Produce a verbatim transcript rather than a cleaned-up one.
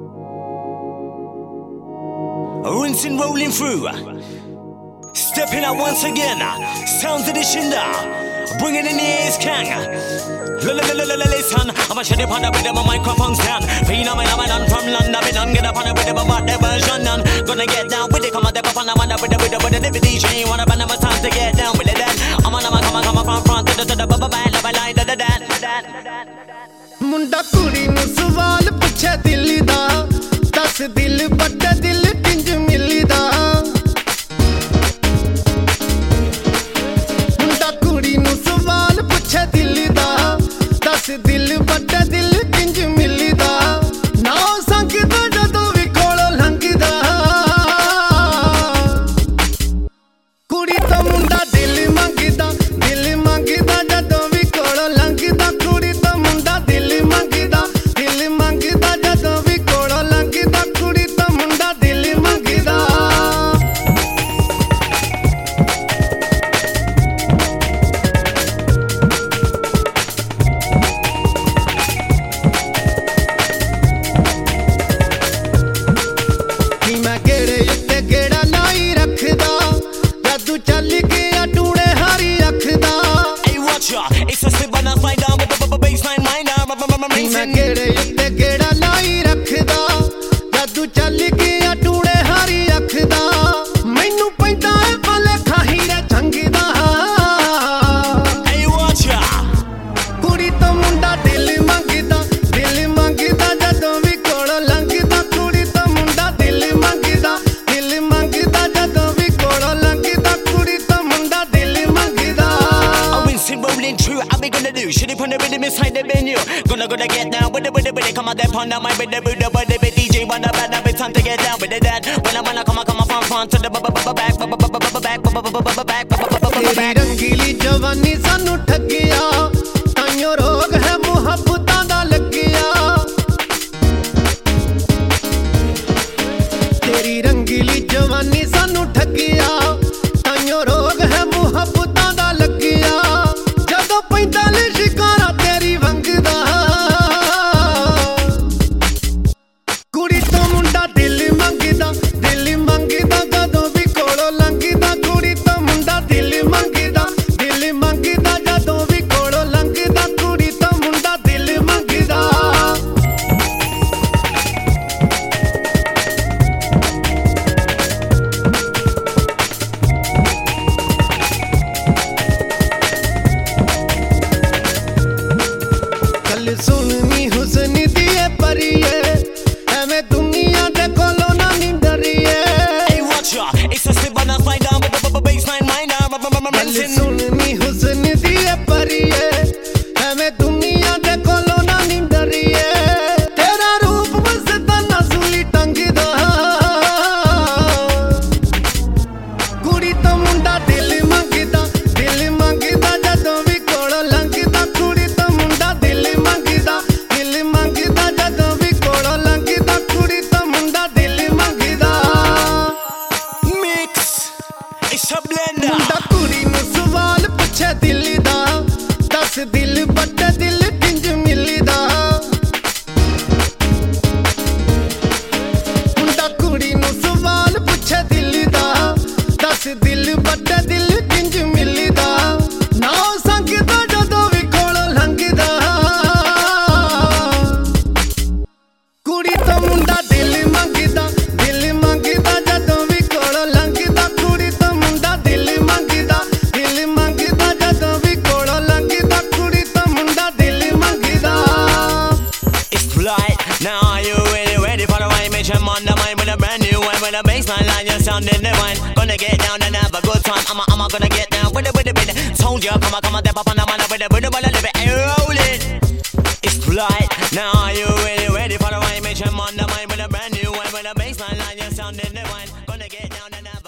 Rinsing, rolling through, stepping out once again. Sounds of the Shinda, bringing in the ace can. Listen, I'm a shit upon the rhythm of microphone stand. Phenomenon from London, we don't get up on the rhythm of what the version. Gonna get down with it, come on, the pop on the one with the rhythm, with the D J. Wanna bend my time to get down with it. I'm on, I'm on, I'm on, I'm on, from front to the to the bubble band, love a line, da da da da. ਮੁੰਡਾ ਕੁੜੀ ਨੂੰ ਸਵਾਲ ਪੁੱਛੇ ਦਿਲ ਦਾ, ਦੱਸ ਦਿਲ ਵੱਡਾ ਦਿਲ ਕਿੰਜ ਮਿਲਦਾ। ਮੁੰਡਾ ਕੁੜੀ ਨੂੰ ਸਵਾਲ ਪੁੱਛੇ ਦਿਲ ਦਾ, ਦੱਸ ਦਿਲ ਵੱਡਾ ਦਿਲ ਕਿੰਜ ਮਿਲਦਾ। ਨਾ ਸੰਗਦਾ ਜਦੋਂ ਵੀ ਕੋਲੋਂ ਲੰਘਦਾ, ਕੁੜੀ ਤੋਂ ਮੁੰਡਾ ਦਿਲ ਮੰਗਦਾ, ਦਿਲ ਮੰਗਦਾ ਜਦੋਂ ਵੀ ਕੋਲੋਂ ਲੰਘਦਾ। ਕੁੜੀ ਤੋਂ ਮੁੰਡਾ ਦਿਲ ਮੰਗਦਾ, ਦਿਲ ਮੰਗਦਾ ਜਦੋਂ ਵੀ ਕੋਲੋਂ ਲੰਘਦਾ। ਕੁੜੀ ਤੋਂ ਮੁੰਡਾ ਦਿਲ ਮੰਗਦਾ। ਨੀ ਮੈਂ ਗੇੜੇ ਉੱਤੇ ਗੇੜਾ ਲਾਈ ਰੱਖਦਾ, ਜਾਦੂ ਚੱਲ ਗਿਆ ਟੂਣੇ ਹਾਰੀ ਅੱਖਦਾ। Hey, watch out, it's a slip on a slide down with the baseline mind down. ਨੀ ਮੈਂ ਗੇੜੇ ਉੱਤੇ ਗੇੜਾ ਲਾਈ ਰੱਖਦਾ, ਜਾਦੂ ਚੱਲ ਗਿਆ ਟੂਣੇ ਹਾਰੀ ਅੱਖਦਾ। ਮੈਨੂੰ ਪੈਂਦਾ ਏ ਭੁਲੇਖਾ ਹੀਰੇ ਝੰਗਦਾ। Hey, watch out. ਕੁੜੀ ਤੋਂ ਮੁੰਡਾ ਦਿਲ ਮੰਗਦਾ, ਦਿਲ ਮੰਗਦਾ ਜਦੋਂ ਵੀ ਕੋਲੋਂ ਲੰਘਦਾ। ਕੁੜੀ ਤੋਂ ਮੁੰਡਾ ਦਿਲ ਮੰਗਦਾ, ਦਿਲ ਮੰਗਦਾ ਜਦੋਂ ਵੀ ਕੋਲੋਂ ਲੰਘਦਾ। ਕੁੜੀ ਤੋਂ ਮੁੰਡਾ ਦਿਲ ਮੰਗਦਾ। I'm rinsing, rolling through, I be gonna do shit upon the rhythm inside the venue. Gonna gonna get down with it, with it, with it. Come on, that pon my with the with the with the D J wanna bad up, it's time to get down with it. That when I wanna come, I come from front to the back, back, back, ਤੇਰੀ back. ਰੰਗੀਲੀ ਜਵਾਨੀ ਸਾਨੂੰ ਠੱਗਿਆ, ਤਾਈਓ ਰੋਗ ਹੈ ਮੁਹੱਬਤਾਂ ਦਾ ਲੱਗਿਆ। ਤੇਰੀ ਰੰਗੀਲੀ ਜਵਾਨੀ ਸਾਨੂੰ ਠੱਗਿਆ, ਤਾਈਓ ਰੋਗ ਹੈ ਮੁਹੱਬਤਾਂ ਦਾ ਲੱਗਿਆ। ਜਦੋਂ ਪੈਂਦਾ ਲੈ ਸ਼ਿਕਾਰਾ ਤੇਰੀ ਵੰਗਦਾ, ਕੁੜੀ ਤੋਂ ਮੁੰਡਾ ਦਿਲ ਮੰਗਦਾ, ਦਿਲ ਮੰਗਦਾ ਜਦੋਂ ਵੀ ਕੋਲੋਂ ਲੰਘਦਾ। ਕੁੜੀ ਤੋਂ ਮੁੰਡਾ ਦਿਲ ਮੰਗਦਾ, ਦਿਲ ਮੰਗਦਾ ਜਦੋਂ ਵੀ ਕੋਲੋਂ ਲੰਘਦਾ। ਕੁੜੀ ਤੋਂ ਮੁੰਡਾ ਦਿਲ ਮੰਗਦਾ। ਗੱਲ ਸੁਣਨੀ ਹੁਸਨ ਦੀ ਏ ਪਰੀਏ, ਐਵੇਂ ਦੁਨੀਆ ਦੇ ਕੋਲੋਂ ਨਾ ਨੀ ਡਰੀਏ। Hey, watch out, it's a slip on a slide down with the baseline mind down. ਗੱਲ Rinsing. ਸੁਣਨੀ ਹੁਸਨ ਦੀ ਏ ਪਰੀਏ, ਐਵੇਂ ਦੁਨੀਆ ਦੇ ਕੋਲੋਂ ਨਾ ਨੀ ਡਰੀਏ। ਤੇਰਾ ਰੂਪ ਮਸਤਾਨਾ ਸੂਲੀ ਟੰਗਦਾ, ਕੁੜੀ ਤੋਂ ਮੁੰਡਾ ਦਿਲ ਮੰਗਦਾ, ਦਿਲ ਮੰਗਦਾ ਜਦੋਂ ਵੀ ਕੋਲੋਂ ਲੰਘਦਾ। ਕੁੜੀ ਤੋਂ ਮੁੰਡਾ ਦਿਲ ਮੰਗਦਾ, ਦਿਲ ਮੰਗਦਾ ਜਦੋਂ ਵੀ ਕੋਲੋਂ ਲੰਘਦਾ। ਕੁੜੀ ਤੋਂ ਮੁੰਡਾ ਦਿਲ ਮੰਗਦਾ। Mix, it's a blender. ਮੁੰਡਾ ਕੁੜੀ ਨੂੰ ਸਵਾਲ ਪੁੱਛੇ ਦਿਲ ਦਾ, ਦੱਸ ਦਿਲ ਵੱਡਾ ਦਿਲ ਕਿੰਜ ਮਿਲਦਾ। ਮੁੰਡਾ ਕੁੜੀ ਨੂੰ ਸਵਾਲ ਪੁੱਛੇ ਦਿਲ ਦਾ, ਦੱਸ ਦਿਲ ਵੱਡਾ ਦਿਲ ਕਿੰਜ ਮਿਲਦਾ। ਨਾ ਸੰਗਦਾ ਜਦੋਂ ਵੀ ਕੋਲੋਂ ਲੰਘਦਾ, ਕੁੜੀ ਤੋਂ ਮੁੰਡਾ ਦਿਲ ਮੰਗਦਾ, ਦਿਲ ਮੰਗਦਾ ਜਦੋਂ ਵੀ ਕੋਲੋਂ ਲੰਘਦਾ। ਕੁੜੀ ਤੋਂ ਮੁੰਡਾ ਦਿਲ ਮੰਗਦਾ, ਦਿਲ ਮੰਗਦਾ ਜਦੋਂ ਵੀ ਕੋਲੋਂ ਲੰਘਦਾ। ਕੁੜੀ ਤੋਂ ਮੁੰਡਾ ਦਿਲ ਮੰਗਦਾ। It's polite. Now are you really ready for the right mission? On the mind with a brand new one, with a baseline line, you're sounding divine. Gonna get down and have a good time. I'm a, I'm a gonna get down with it, with it, with it. Told you, come on, come on, step up on the man with it, with it, with it, with it, and roll it. It's polite. Now are you really ready for the right mission? On the mind with a brand new one, with a baseline line, you're sounding divine. Gonna get down and have